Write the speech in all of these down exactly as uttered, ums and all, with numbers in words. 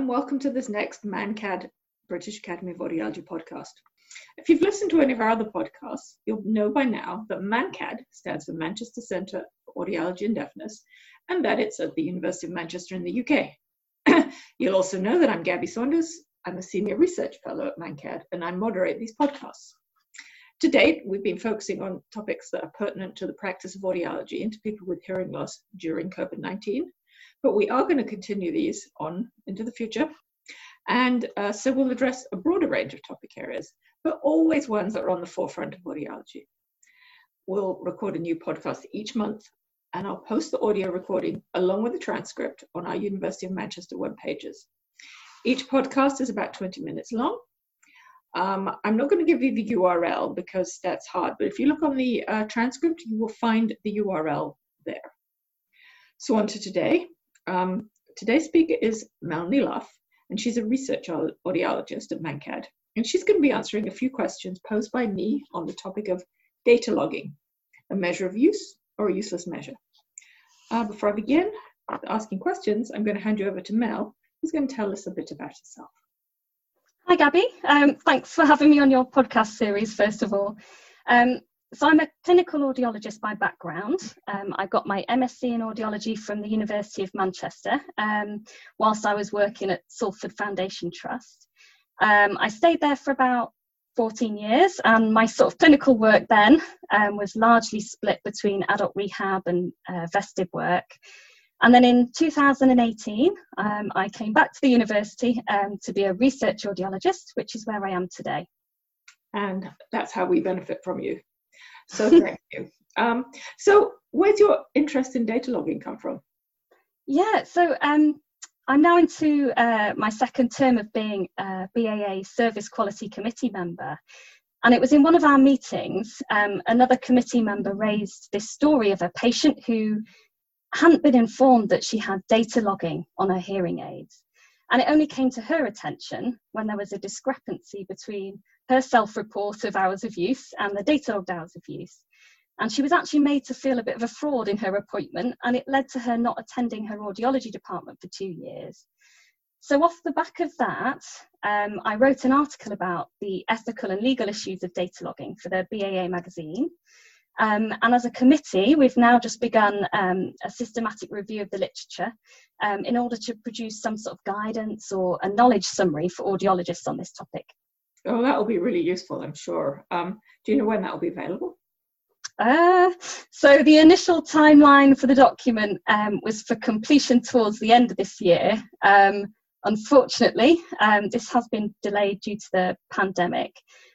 and welcome to this next MANCAD, British Academy of Audiology podcast. If you've listened to any of our other podcasts, you'll know by now that MANCAD stands for Manchester Centre for Audiology and Deafness, and that it's at the University of Manchester in the U K. You'll also know that I'm Gabby Saunders. I'm a Senior Research Fellow at MANCAD, and I moderate these podcasts. To date, we've been focusing on topics that are pertinent to the practice of audiology and to people with hearing loss during COVID nineteen. But we are going to continue these on into the future. And uh, so we'll address a broader range of topic areas, but always ones that are on the forefront of audiology. We'll record a new podcast each month, and I'll post the audio recording along with the transcript on our University of Manchester web pages. Each podcast is about twenty minutes long. Um, I'm not going to give you the U R L because that's hard, but if you look on the uh, transcript, you will find the U R L there. So on to today. Um, today's speaker is Mel Neeloff, and she's a research audiologist at MANCAD, and she's going to be answering a few questions posed by me on the topic of data logging, a measure of use or a useless measure. Uh, before I begin asking questions, I'm going to hand you over to Mel, who's going to tell us a bit about herself. Hi, Gabby. Um, thanks for having me on your podcast series, first of all. Um, so I'm a clinical audiologist by background. Um, I got my M S c in audiology from the University of Manchester um, whilst I was working at Salford Foundation Trust. Um, I stayed there for about fourteen years, and my sort of clinical work then um, was largely split between adult rehab and uh, vestib work. And then in two thousand eighteen, um, I came back to the university um, to be a research audiologist, which is where I am today. And that's how we benefit from you. So thank you. Um, so where's your interest in data logging come from? Yeah, so um, I'm now into uh, my second term of being a B A A Service Quality Committee member. And it was in one of our meetings, um, another committee member raised this story of a patient who hadn't been informed that she had data logging on her hearing aids. And it only came to her attention when there was a discrepancy between her self-report of hours of use and the data logged hours of use. And she was actually made to feel a bit of a fraud in her appointment, and it led to her not attending her audiology department for two years. So off the back of that, um, I wrote an article about the ethical and legal issues of data logging for the B A A magazine. Um, and as a committee, we've now just begun um, a systematic review of the literature um, in order to produce some sort of guidance or a knowledge summary for audiologists on this topic. Oh, that will be really useful, I'm sure. Um, do you know when that will be available? Uh, so the initial timeline for the document um, was for completion towards the end of this year. Um, unfortunately, um, this has been delayed due to the pandemic.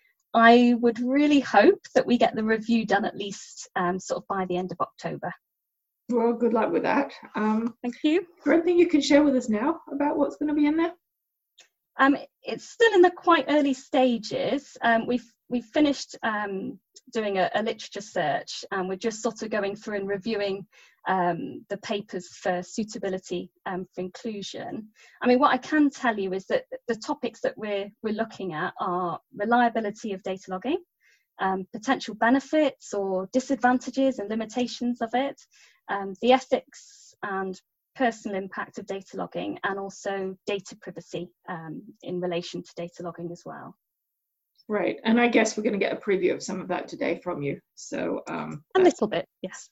I would really hope that we get the review done at least um, sort of by the end of October. Well, good luck with that. Um, Thank you. Is there anything you can share with us now about what's going to be in there? Um, it's still in the quite early stages. Um, we've we've finished um, doing a, a literature search, and we're just sort of going through and reviewing um, the papers for suitability um, for inclusion. I mean, what I can tell you is that the topics that we're we're looking at are reliability of data logging, um, potential benefits or disadvantages and limitations of it, um, the ethics and personal impact of data logging, and also data privacy um, in relation to data logging as well. Right, and I guess we're going to get a preview of some of that today from you. So um, a little bit, yes.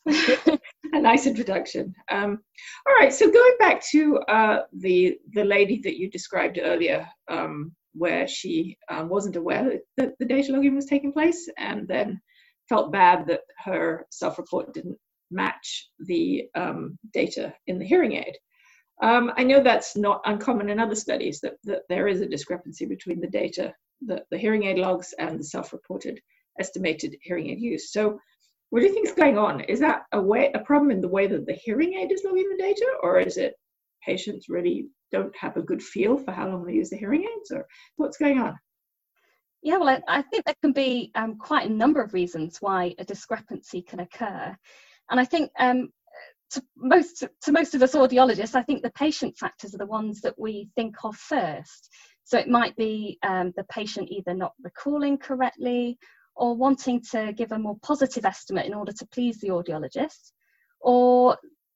A nice introduction. Um, all right, so going back to uh, the the lady that you described earlier, um, where she um, wasn't aware that the data logging was taking place, and then felt bad that her self-report didn't match the um, data in the hearing aid. Um, I know that's not uncommon in other studies, that, that there is a discrepancy between the data, the, the hearing aid logs, and the self-reported estimated hearing aid use. So what do you think is going on? Is that a way, a problem in the way that the hearing aid is logging the data, or is it patients really don't have a good feel for how long they use the hearing aids, or what's going on? Yeah, well, I, I think there can be um, quite a number of reasons why a discrepancy can occur. And I think um, to most to most of us audiologists, I think the patient factors are the ones that we think of first. So it might be um, the patient either not recalling correctly or wanting to give a more positive estimate in order to please the audiologist, or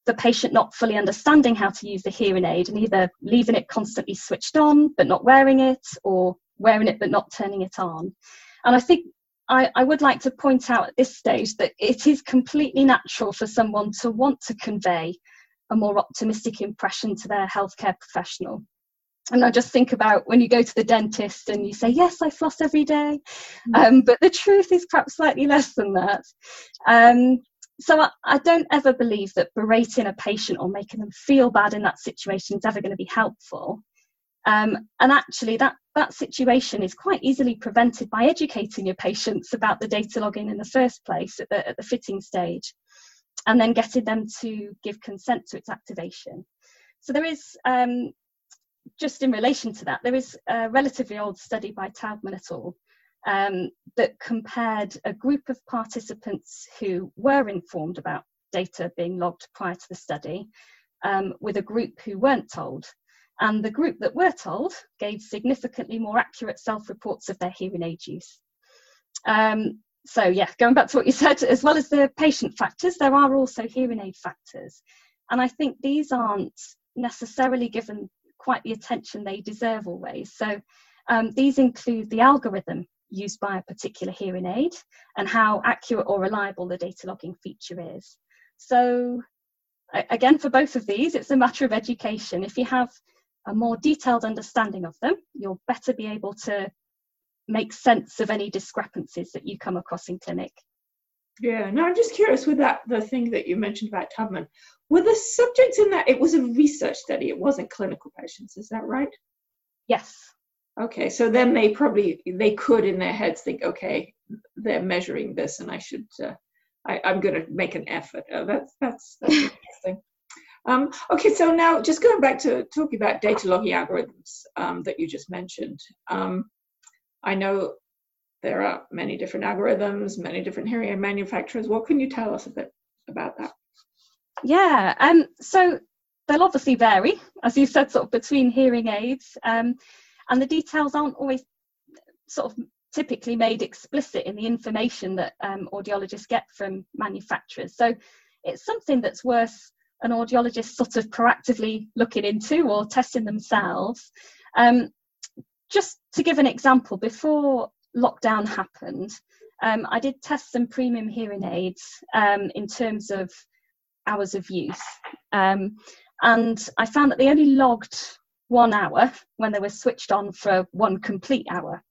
the patient not fully understanding how to use the hearing aid and either leaving it constantly switched on but not wearing it, or wearing it but not turning it on. And I think I, I would like to point out at this stage that it is completely natural for someone to want to convey a more optimistic impression to their healthcare professional. And I just think about when you go to the dentist and you say, yes, I floss every day, um, but the truth is perhaps slightly less than that. Um, so I, I don't ever believe that berating a patient or making them feel bad in that situation is ever going to be helpful. Um, and actually that, that situation is quite easily prevented by educating your patients about the data logging in the first place at the, at the fitting stage, and then getting them to give consent to its activation. So there is, um, just in relation to that, there is a relatively old study by Taubman et al. Um, that compared a group of participants who were informed about data being logged prior to the study um, with a group who weren't told. And the group that were told gave significantly more accurate self-reports of their hearing aid use. Um, so yeah, going back to what you said, as well as the patient factors, there are also hearing aid factors. And I think these aren't necessarily given quite the attention they deserve always. So um, these include the algorithm used by a particular hearing aid and how accurate or reliable the data logging feature is. So again, for both of these, it's a matter of education. If you have a more detailed understanding of them, you'll better be able to make sense of any discrepancies that you come across in clinic. Yeah, no, I'm just curious with that, the thing that you mentioned about Taubman, were the subjects in that, it was a research study, it wasn't clinical patients, is that right? Yes. Okay, so then they probably, they could in their heads think, okay, they're measuring this and I should, uh, I, I'm going to make an effort. Oh, that's, that's, that's interesting. Um, okay, so now just going back to talking about data logging algorithms um, that you just mentioned. Um, I know there are many different algorithms, many different hearing aid manufacturers. What can you tell us a bit about that? Yeah, um, so they'll obviously vary, as you said, sort of between hearing aids, um, and the details aren't always sort of typically made explicit in the information that um, audiologists get from manufacturers. So it's something that's worth an audiologist sort of proactively looking into or testing themselves. Um, just to give an example, before lockdown happened, um, I did test some premium hearing aids um, in terms of hours of use, um, and I found that they only logged one hour when they were switched on for one complete hour.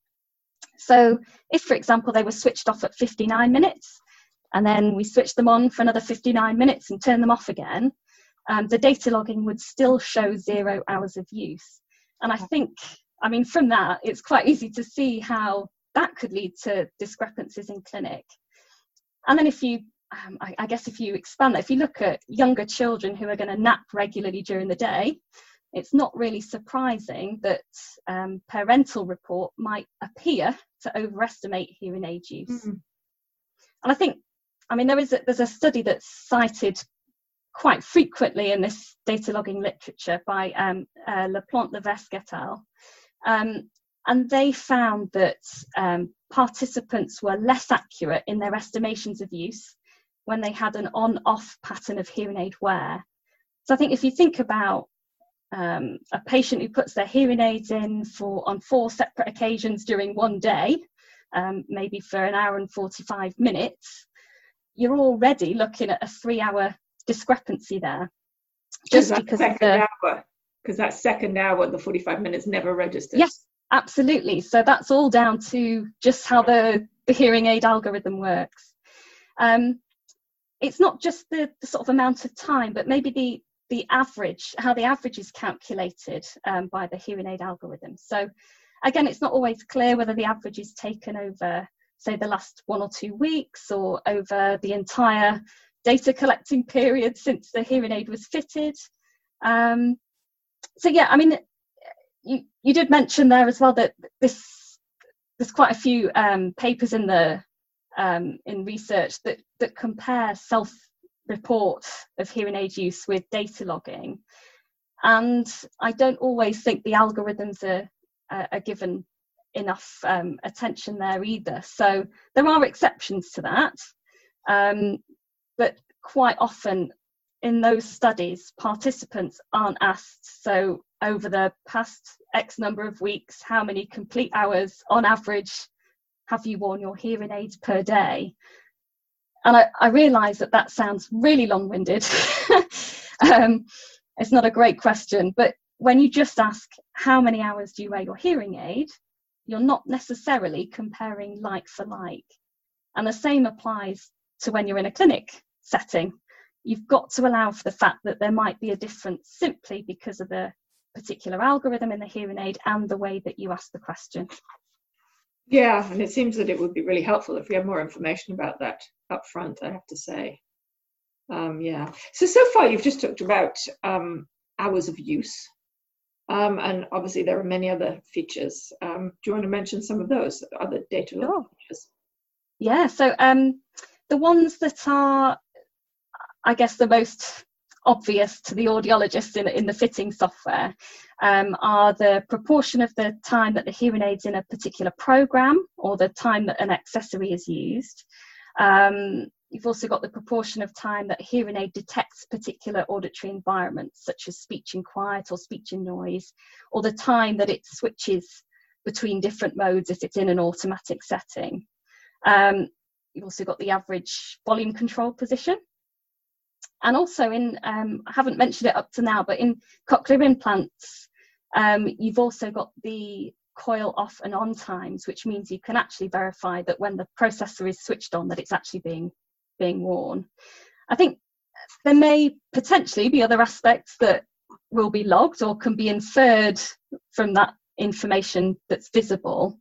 So if, for example, they were switched off at fifty-nine minutes and then we switched them on for another fifty-nine minutes and turned them off again, um, the data logging would still show zero hours of use. And I think, I mean, from that, it's quite easy to see how that could lead to discrepancies in clinic. And then if you, um, I, I guess if you expand that, if you look at younger children who are going to nap regularly during the day, it's not really surprising that um, parental report might appear to overestimate hearing aid use. Mm-hmm. And I think, I mean, there is a, there's a study that's cited quite frequently in this data logging literature by um, uh, Laplante-Levesque et al. Um, and they found that um, participants were less accurate in their estimations of use when they had an on-off pattern of hearing aid wear. So I think if you think about um, a patient who puts their hearing aids in for on four separate occasions during one day, um, maybe for an hour and forty-five minutes, you're already looking at a three-hour discrepancy there. Just because of the hour, because that second hour, the forty-five minutes never registers. Yes, absolutely. So that's all down to just how the, the hearing aid algorithm works. Um, it's not just the, the sort of amount of time, but maybe the the average, how the average is calculated um, by the hearing aid algorithm. So again, it's not always clear whether the average is taken over, say, the last one or two weeks or over the entire data collecting period since the hearing aid was fitted. Um, so yeah, I mean, you, you did mention there as well that this there's quite a few um, papers in the um, in research that that compare self-report of hearing aid use with data logging, and I don't always think the algorithms are are, are given enough um, attention there either. So there are exceptions to that, um, but quite often in those studies, participants aren't asked, so over the past X number of weeks, how many complete hours on average have you worn your hearing aids per day? And I, I realise that that sounds really long-winded. um, it's not a great question, but when you just ask how many hours do you wear your hearing aid, you're not necessarily comparing like for like. And the same applies to when you're in a clinic setting. You've got to allow for the fact that there might be a difference simply because of the particular algorithm in the hearing aid and the way that you ask the question. Yeah, and it seems that it would be really helpful if we had more information about that up front, I have to say. Um, yeah. So, so far you've just talked about um, hours of use. Um, and obviously there are many other features. Um, do you want to mention some of those other data log Sure. features? Yeah, so um, the ones that are, I guess, the most obvious to the audiologist in, in the fitting software um, are the proportion of the time that the hearing aid's in a particular program or the time that an accessory is used. Um, you've also got the proportion of time that a hearing aid detects particular auditory environments, such as speech in quiet or speech in noise, or the time that it switches between different modes if it's in an automatic setting. Um, you've also got the average volume control position. And also in, um, I haven't mentioned it up to now, but in cochlear implants, um, you've also got the coil off and on times, which means you can actually verify that when the processor is switched on, that it's actually being, being worn. I think there may potentially be other aspects that will be logged or can be inferred from that information that's visible.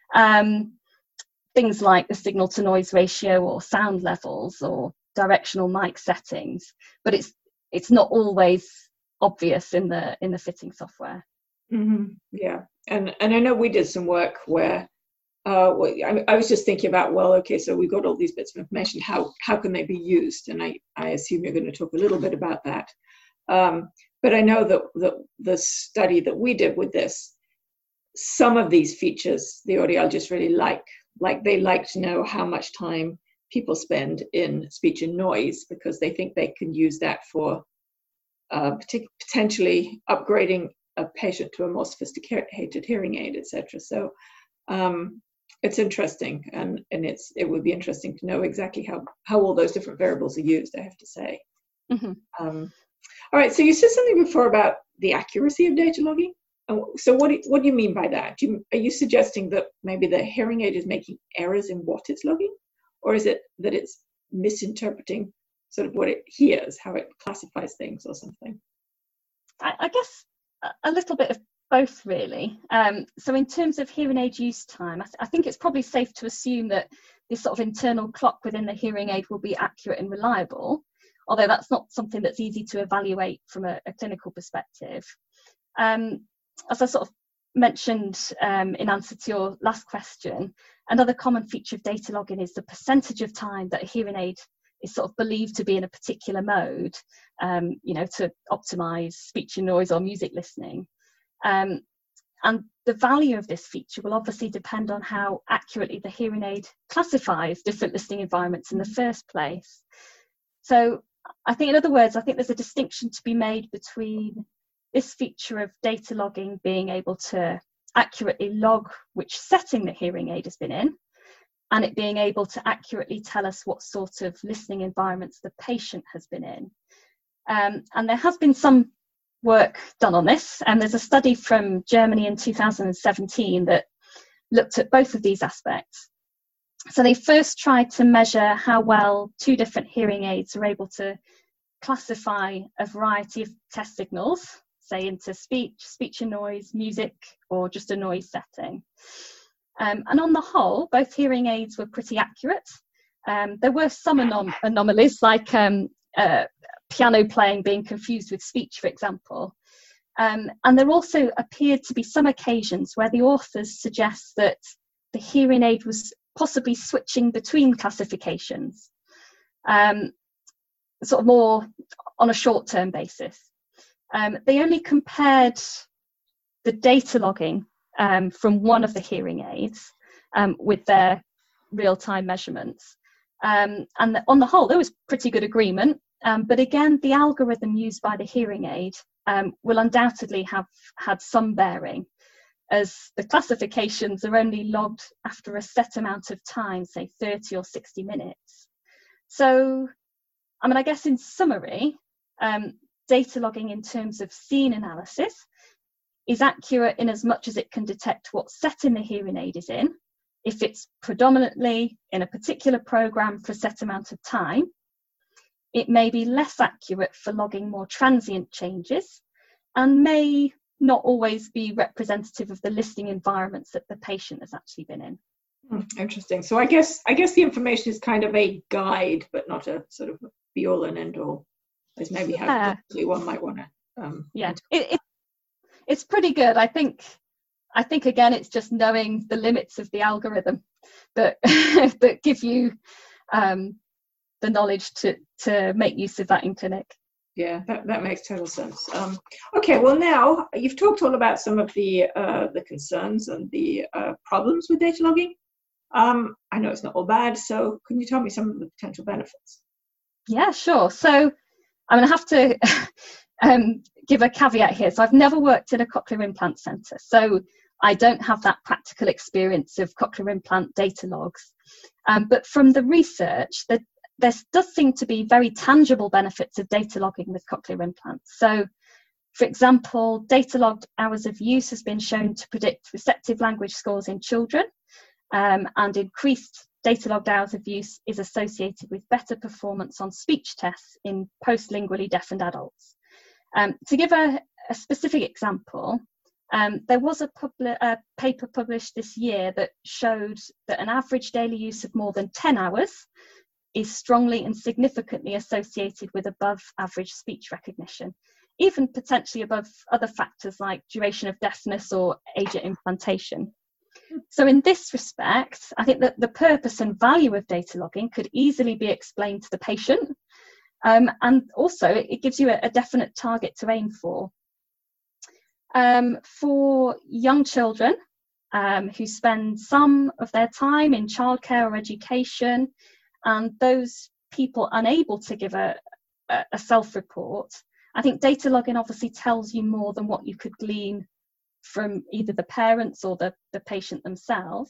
Um, things like the signal to noise ratio or sound levels or directional mic settings, but it's it's not always obvious in the in the fitting software. Mm-hmm. Yeah, and and I know we did some work where uh, I, I was just thinking about, well, okay, so we've got all these bits of information. How how can they be used? And I I assume you're going to talk a little bit about that. Um, but I know that the the study that we did with this, some of these features the audiologists really like. Like they like to know how much time people spend in speech and noise because they think they can use that for uh, potentially upgrading a patient to a more sophisticated hearing aid, et cetera. So um, it's interesting, and and it's it would be interesting to know exactly how how all those different variables are used, I have to say. Mm-hmm. Um, all right. So you said something before about the accuracy of data logging. So what do, what do you mean by that? Do you, are you suggesting that maybe the hearing aid is making errors in what it's logging? Or is it that it's misinterpreting sort of what it hears, how it classifies things or something? I, I guess a little bit of both, really. Um, so in terms of hearing aid use time, I, th- I think it's probably safe to assume that this sort of internal clock within the hearing aid will be accurate and reliable, although that's not something that's easy to evaluate from a, a clinical perspective. Um, As I sort of mentioned um, in answer to your last question, another common feature of data logging is the percentage of time that a hearing aid is sort of believed to be in a particular mode, um, you know, to optimize speech and noise or music listening. Um, and the value of this feature will obviously depend on how accurately the hearing aid classifies different listening environments in the first place. So I think, in other words, I think there's a distinction to be made between this feature of data logging being able to accurately log which setting the hearing aid has been in, and it being able to accurately tell us what sort of listening environments the patient has been in. Um, and there has been some work done on this, and there's a study from Germany in two thousand seventeen that looked at both of these aspects. So they first tried to measure how well two different hearing aids are able to classify a variety of test signals, say into speech, speech and noise, music, or just a noise setting. Um, and on the whole, both hearing aids were pretty accurate. Um, there were some anom- anomalies, like um, uh, piano playing being confused with speech, for example. Um, and there also appeared to be some occasions where the authors suggest that the hearing aid was possibly switching between classifications, um, sort of more on a short-term basis. Um, they only compared the data logging um, from one of the hearing aids um, with their real-time measurements. Um, and the, on the whole, there was pretty good agreement Um, but again, the algorithm used by the hearing aid um, will undoubtedly have had some bearing, as the classifications are only logged after a set amount of time, say thirty or sixty minutes. So, I mean, I guess in summary, um, data logging in terms of scene analysis is accurate in as much as it can detect what setting the hearing aid is in, if it's predominantly in a particular program for a set amount of time. It may be less accurate for logging more transient changes, and may not always be representative of the listening environments that the patient has actually been in. Hmm, interesting. So I guess I guess the information is kind of a guide, but not a sort of be all and end all, as maybe how Yeah. one might want to. Um, yeah, it, it, it's pretty good. I think. I think again, it's just knowing the limits of the algorithm that that give you um, the knowledge to to make use of that in clinic. Yeah, that, that makes total sense. Um, okay, well now you've talked all about some of the uh, the concerns and the uh, problems with data logging. Um, I know it's not all bad, so can you tell me some of the potential benefits? Yeah, sure. So I'm going to have to um, give a caveat here. So I've never worked in a cochlear implant centre, so I don't have that practical experience of cochlear implant data logs. Um, but from the research, the there does seem to be very tangible benefits of data logging with cochlear implants. So, for example, data logged hours of use has been shown to predict receptive language scores in children, um, and increased data logged hours of use is associated with better performance on speech tests in post-lingually deafened adults. Um, to give a, a specific example, um, there was a, publi- a paper published this year that showed that an average daily use of more than ten hours is strongly and significantly associated with above average speech recognition, even potentially above other factors like duration of deafness or age at implantation. So in this respect, I think that the purpose and value of data logging could easily be explained to the patient, um, and also it gives you a, a definite target to aim for. Um, for young children um, who spend some of their time in childcare or education, and those people unable to give a, a, a self-report, I think data logging obviously tells you more than what you could glean from either the parents or the, the patient themselves.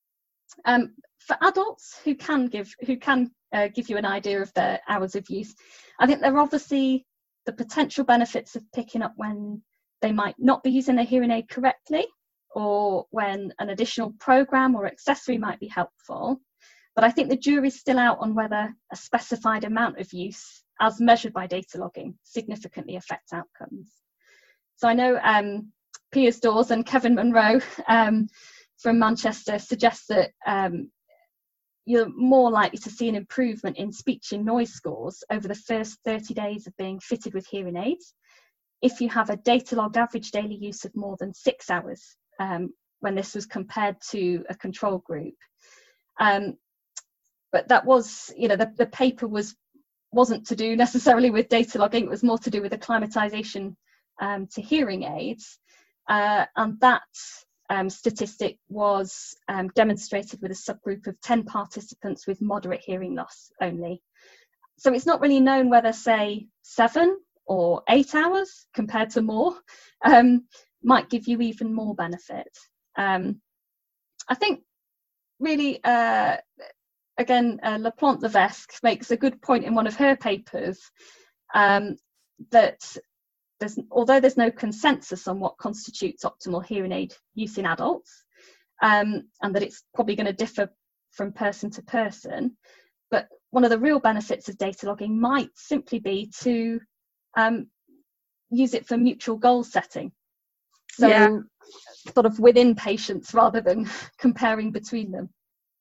Um, for adults who can give who can uh, give you an idea of their hours of use, I think there are obviously the potential benefits of picking up when they might not be using their hearing aid correctly, or when an additional program or accessory might be helpful. But I think the jury's still out on whether a specified amount of use, as measured by data logging, significantly affects outcomes. So I know um, Piers Dawes and Kevin Monroe um, from Manchester suggest that um, you're more likely to see an improvement in speech and noise scores over the first thirty days of being fitted with hearing aids if you have a data logged average daily use of more than six hours um, when this was compared to a control group. Um, but that was, you know, the, the paper was, wasn't to do necessarily with data logging, it was more to do with acclimatization um, to hearing aids. Uh, and that um, statistic was um, demonstrated with a subgroup of ten participants with moderate hearing loss only. So it's not really known whether, say, seven or eight hours compared to more um, might give you even more benefit. Um, I think really, uh, again, uh, LaPlante Levesque makes a good point in one of her papers um, that there's, although there's no consensus on what constitutes optimal hearing aid use in adults, um, and that it's probably going to differ from person to person, but one of the real benefits of data logging might simply be to um, use it for mutual goal setting. So yeah. Sort of within patients rather than comparing between them.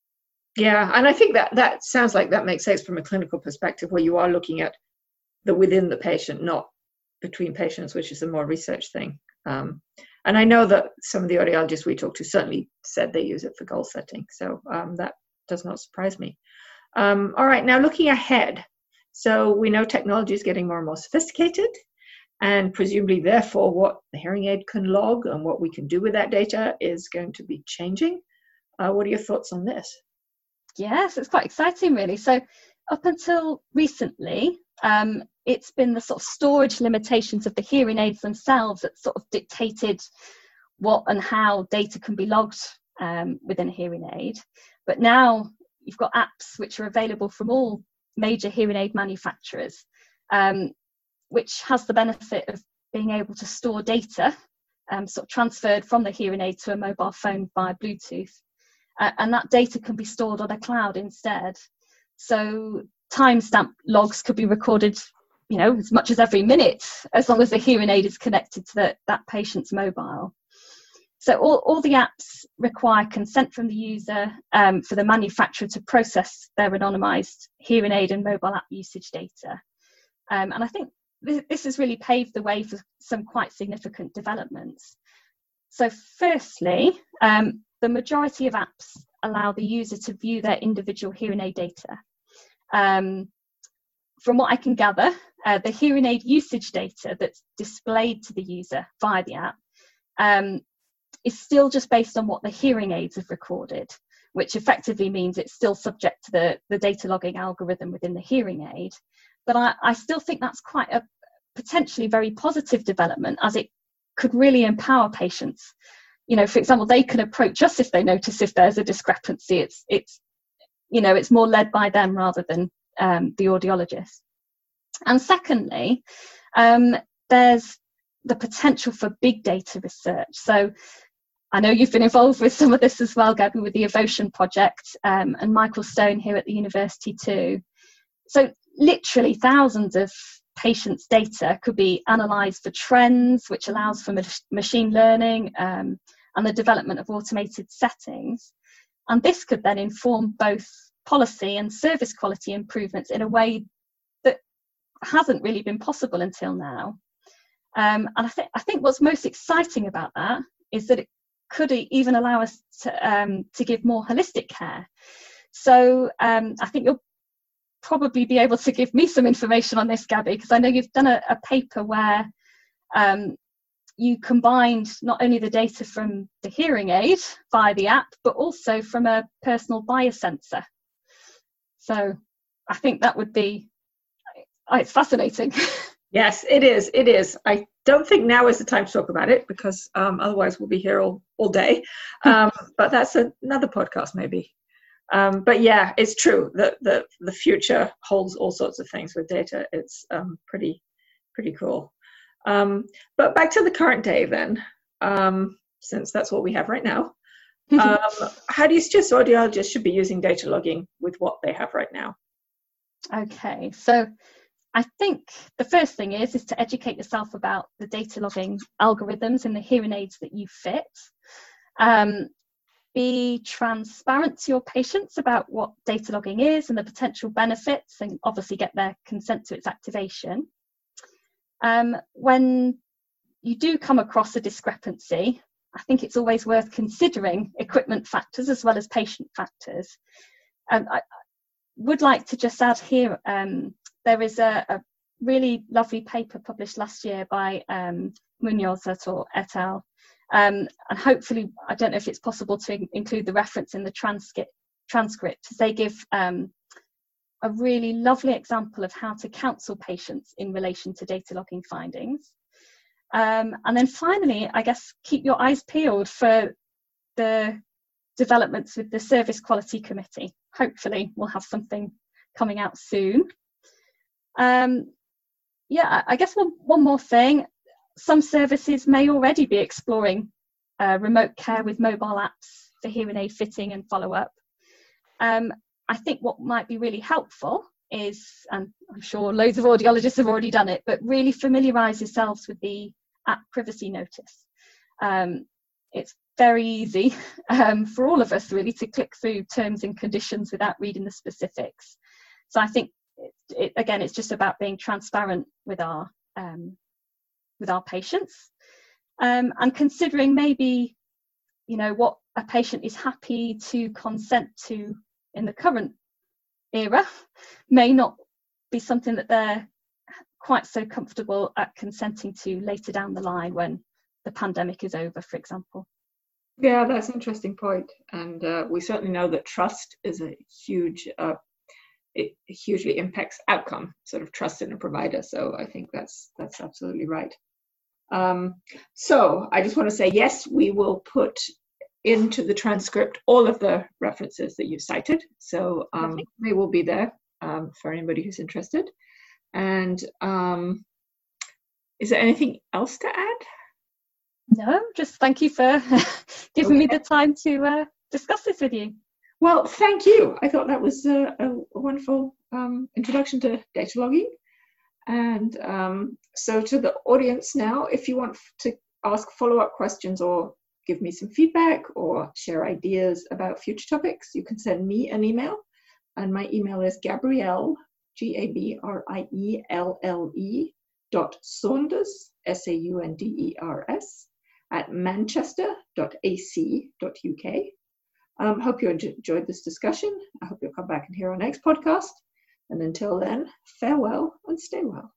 Yeah, and I think that that sounds like that makes sense from a clinical perspective, where you are looking at the within the patient, not between patients, which is a more research thing. Um, and I know that some of the audiologists we talked to certainly said they use it for goal setting. So um, that does not surprise me. Um, all right, now looking ahead. So we know technology is getting more and more sophisticated, and presumably therefore what the hearing aid can log and what we can do with that data is going to be changing. Uh, what are your thoughts on this? Yes, it's quite exciting really. So up until recently, Um, it's been the sort of storage limitations of the hearing aids themselves that sort of dictated what and how data can be logged um, within a hearing aid. But now you've got apps which are available from all major hearing aid manufacturers, um, which has the benefit of being able to store data um, sort of transferred from the hearing aid to a mobile phone via Bluetooth. Uh, and that data can be stored on a cloud instead. So timestamp logs could be recorded, you know, as much as every minute, as long as the hearing aid is connected to the, that patient's mobile. So all, all the apps require consent from the user um, for the manufacturer to process their anonymised hearing aid and mobile app usage data. Um, and I think th this has really paved the way for some quite significant developments. So firstly, um, the majority of apps allow the user to view their individual hearing aid data. Um, from what I can gather, uh, the hearing aid usage data that's displayed to the user via the app um, is still just based on what the hearing aids have recorded, which effectively means it's still subject to the, the data logging algorithm within the hearing aid. But I, I still think that's quite a potentially very positive development, as it could really empower patients. You know, for example, they can approach us if they notice if there's a discrepancy. It's, it's you know, it's more led by them rather than um, the audiologist. And secondly, um, there's the potential for big data research. So I know you've been involved with some of this as well, Gabby, with the Evotion project, um, and Michael Stone here at the university too. So literally thousands of patients' data could be analysed for trends, which allows for mach machine learning um, and the development of automated settings. And this could then inform both policy and service quality improvements in a way that hasn't really been possible until now. Um, and I, th I think what's most exciting about that is that it could even allow us to, um, to give more holistic care. So um, I think you'll probably be able to give me some information on this, Gabby, because I know you've done a, a paper where um, you combined not only the data from the hearing aid via the app, but also from a personal biosensor. So I think that would be, oh, it's fascinating. Yes, it is. It is. I don't think now is the time to talk about it, because um, otherwise we'll be here all, all day. Um, but that's a, another podcast maybe. Um, but yeah, it's true that the, the future holds all sorts of things with data. It's um, pretty, pretty cool. Um, but back to the current day then, um, since that's what we have right now. Um, how do you suggest audiologists should be using data logging with what they have right now? Okay, so I think the first thing is, is to educate yourself about the data logging algorithms in the hearing aids that you fit. Um, be transparent to your patients about what data logging is and the potential benefits, and obviously get their consent to its activation. Um, when you do come across a discrepancy, I think it's always worth considering equipment factors as well as patient factors. Um, I would like to just add here, um, there is a, a really lovely paper published last year by um, Munoz et al. Um, and hopefully, I don't know if it's possible to in include the reference in the transcript, transcript as they give um, a really lovely example of how to counsel patients in relation to data logging findings. Um, and then finally, I guess, keep your eyes peeled for the developments with the Service Quality Committee. Hopefully, we'll have something coming out soon. Um, yeah, I guess one, one more thing. Some services may already be exploring uh, remote care with mobile apps for hearing aid fitting and follow-up. Um, I think what might be really helpful is, and I'm sure loads of audiologists have already done it, but really familiarise yourselves with the app privacy notice. Um, it's very easy um, for all of us really to click through terms and conditions without reading the specifics. So I think, it, it, again, it's just about being transparent with our um, with our patients, um, and considering maybe, you know, what a patient is happy to consent to in the current era may not be something that they're quite so comfortable at consenting to later down the line when the pandemic is over, for example. Yeah, that's an interesting point. And uh, we certainly know that trust is a huge uh, it hugely impacts outcome, sort of trust in a provider. So I think that's that's absolutely right. Um, so I just want to say, yes, we will put into the transcript all of the references that you cited. So um, they will be there um, for anybody who's interested. And um, is there anything else to add? No, just thank you for giving okay. me the time to uh, discuss this with you. Well, thank you. I thought that was a, a wonderful um, introduction to data logging. And um, so to the audience now, if you want to ask follow-up questions or give me some feedback or share ideas about future topics, you can send me an email. And my email is Gabrielle, G A B R I E L L E dot Saunders, S A U N D E R S, at manchester dot a c dot u k. Um, hope you enjoyed this discussion. I hope you'll come back and hear our next podcast. And until then, farewell and stay well.